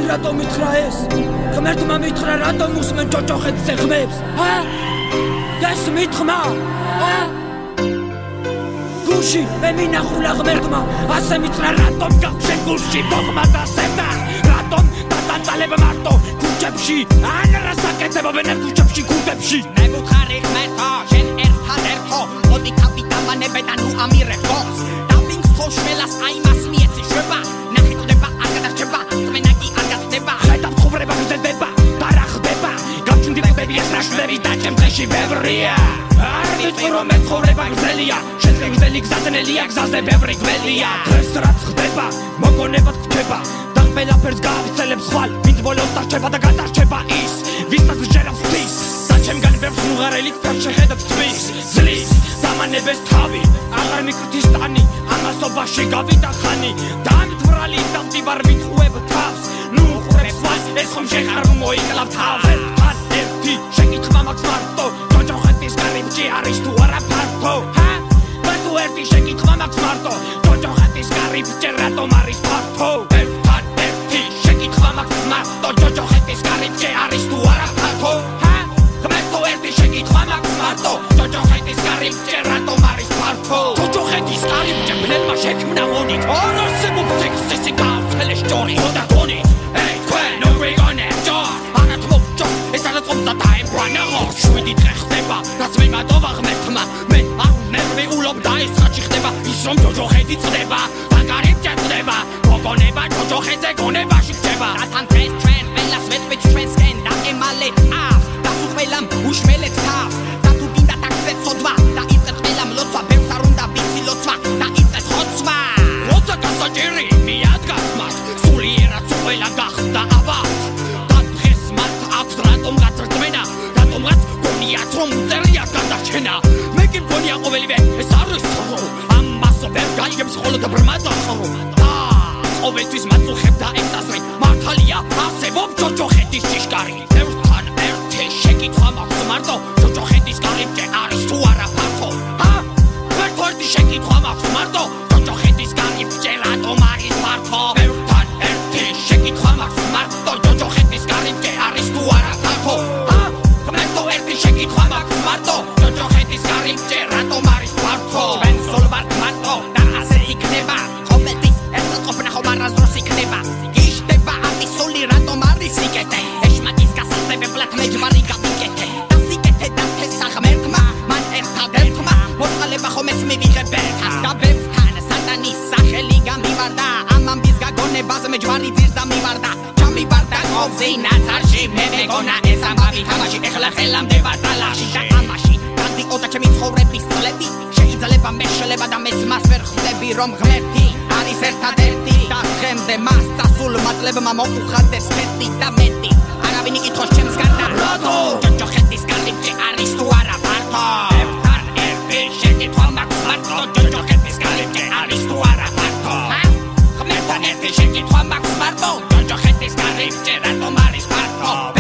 რატომ მითხრა ეს? ღმერთმა მითხრა რატომ უსმენ ჯოჯოხეთის ზეღმებს? ეს მითხრა? გულში მე მინახულა ღმერთმა, ასე მითხრა რატომ გავშენ გულში ბოღმა და სევდა? რატომ დაწალებ მარტო ქუჩებში? ან რასაკეთებობენ ამ ქუჩებში ქუდებში? მე გუთხარი ღმერთო, შენ ერთადერთო, მოდი თავი დავანებე და ნუ ამირებო. დავინგს ხოშველას აიმას მიეცი შვება, ნახე ხდება არ გადარჩება, წმენა კი არ გახდება. ხედავ ცხოვრება გრძელდება და რა ხდება? გავჩნდილები ეს რაშლები და ჩემ დღეში ბევრია. არ ვიცი რომ ეს ცხოვრება გრძელია, შენზე გრძელი გზადნელია, გზაზე ბევრი გველია. დღეს რაც ხდება, მოგონებად ხდება და ყველაფერს გაავრცელებს ხვალ, ვინც ბოლოს დარჩება და გადარჩება ის, ვისაც ჯერავს თვის. და ჩემგან ბევრს უღარელი თქვენ შეხედათ თვის. ძლივს დამანებეს თავი, აღარ მიკრთის ტანი, ამასობაში გავიდა ხანი და მტვრალი დავდივარ მიტყუებ თავს. ნუ უყურებს ვას, ეს ხომ შეღარ მოიკლავ თავს. ერთი შეკითხვა მაქვს მარტო, ჯოჯოხეთის კარიბჭე არის თუ არა ფართო? მარტო ერთი შეკითხვა მაქვს მარტო, ჯოჯოხეთის კარიბჭე რატომ არის ფართო? ერთი შეკითხვა მაქვს მარტო, ჯოჯოხეთის კარიბჭე არის თუ არა ფართო? მარტო ერთი შეკითხვა მაქვს მარტო, ჯოჯოხეთის კარიბჭე რატომ არის ფართო? ჯოჯოხეთის კარიბჭე ბნელმა შექმნა მონით, არასე მოფსექსისი გავრცელეს ჯორი. ხოდა გონით, ey თქვენ no we gonna enjoy. არათ მოვჭო, ეს არის ყომდა და ემბრანა ხორ. შვიდი დღე ხდება, რაც მე მატოვა ღმერთმა, მე არ ნერვიულობ და ეს ხაჭი ხდება, ის რომ ჯოჯოხეთი წდება, ბაგარიბჭე წდება, მოგონება ჯოჯოხეთზე გონებაში ხდება. რათან დღეს ჩვენ ყველას ვეთქვით ჩვენსკენ და ემალე ავს, და თუ ყველამ უშველეთ თავს, და თუ გინდა ტაქსზე ცოდვა, და იწყეთ ყველამ ლოცვა, ბევრს არ უნდა ვიცი ლოცვა, და იწყეთ ხოცვა. როცა გასაჭირი მიადგას მას, სულიერად ყველა გახდა აბათ. და დღეს მათ აქვს რატომღაც რწმენა, რატომღაც გონიათ რომ წერია გადარჩენა. მე კი მგონია ყოველივე ეს არის ცხოვრო, ამასო ვერ გაიგებს მხოლოდ ბრმადა ხრო. და ყოველთვის მაწუხებ და ეხსასრი, მართალია არსებობ ჯოჯოხეთის ჭიშკარი. ერთთან ერთი შეკითხვა მაქვს მარტო, ჯოჯოხეთის კარიბჭე არის თუ არა ფართო? მარტო ერთი შეკითხვა მაქვს მარტო, ჯოჯოხეთის კარიბჭე რატომ არის ფართო? ერთთან ერთი შეკითხვა მაქვს მარტო, ჯოჯოხეთის კარიბჭე არის თუ არა ფართო? მარტო ერთი შეკითხვა მაქვს მარტო, ჯოჯოხეთის კარიბჭე რატომ არის ფართო? ჩვენ სულ ვართ მარტო და ასე იქნება, ყოველთვის ერთად ყოფნა ხომ არასდროს იქნება. იშდება ამის სული რატომ არის სიკეთე, ეშმაკის გასაცებებლად მეჯმარი გავიკეთე. და სიკეთე დათესა ღმერთმა, მან ერთადერთმა, მოწყალება ხომ ეს მივიღებ ერთად. და ბევრთან სატანის სახელი გამივარდა, ამ ამბის გაგონებაზე მეჯმარი ძირდა მივარდა. ჩამივარდა ყოფზე ნაცარში, მე მეგონა ეს ამბავი თამაში, ეხლა ხელამდე ვარ ტალაში და ამაში გადიოდა ჩემი ცხოვრების წლები. შეიძლება მე შეიძლება და მეც მას ვერ ხვდები რომ ღმერთი არის ერთადერთი და დღემდე მას წასულ მატლებმა მოუხადეს მეტი და მეტი. არავინ იკითხოს ჩემს გარდა რატო ჯოჯოხეთის კარიბჭე არის თუ არა ფართო? ერთთან ერთი შეკითხვა მაქვს მარტო, ჯოჯოხეთის კარიბჭე არის თუ არა ფართო? ღმერთთან ერთი შეკითხვა მაქვს მარტო, ჯოჯოხეთის კარიბჭე რატომ არის ფართო?